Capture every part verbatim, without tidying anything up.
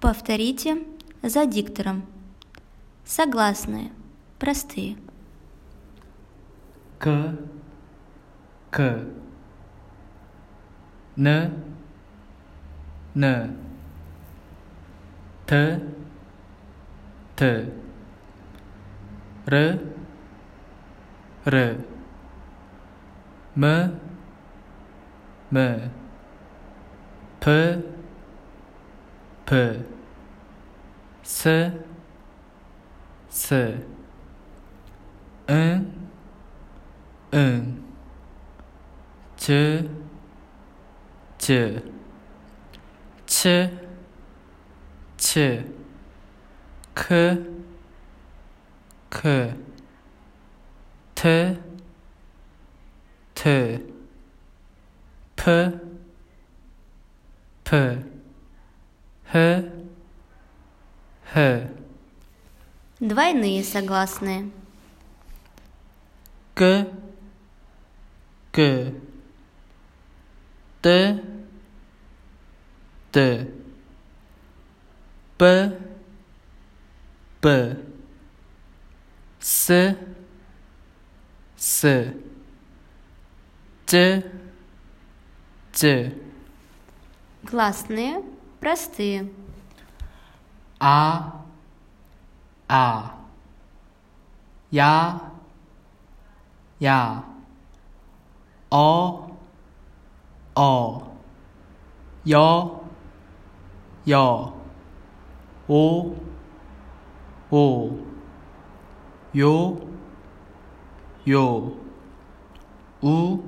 Повторите за диктором. Согласные, простые. К, к, н, н, т, т, р, р, м, м, п, п, с, с, 응, 응, 즈, 즈, 치, 치, 크, 크, 트, 트, 프, 프, ህ, ህ. Двойные согласные. 그, 그, 뜨, 뜨, 빠, 빠, 쓰, 쓰, 쯔, 쯔. Гласные, простые. 아, 아, 야, 야, 어, 어, 여, 여, 오, 오, 요, 요, 우,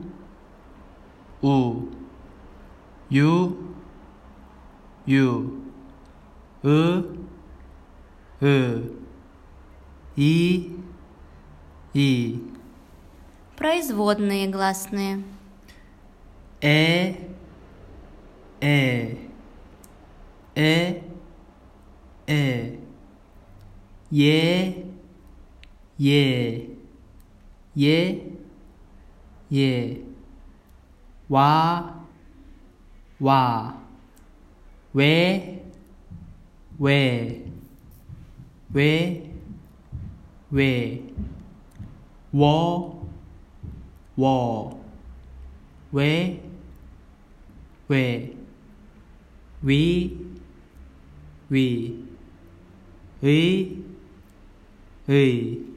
우, 유, 유, 으, 으, 이, 이. Производные гласные. 에, 에, 에, 에, 예, 예, 예, 예, 와, 와, 왜, 왜, 왜, 왜, 워, 워, 왜, 왜, 위, 위, 의, 의.